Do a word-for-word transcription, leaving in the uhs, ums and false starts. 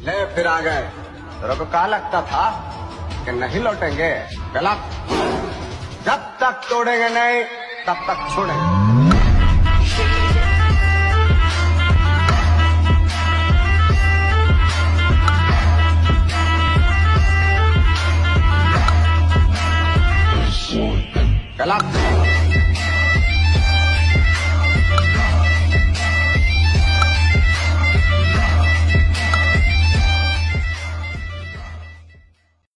ले फिर आ गए। तेरे को कहा लगता था कि नहीं लौटेंगे? गलत। जब तक तोड़ेंगे नहीं तब तक छोड़ेंगे।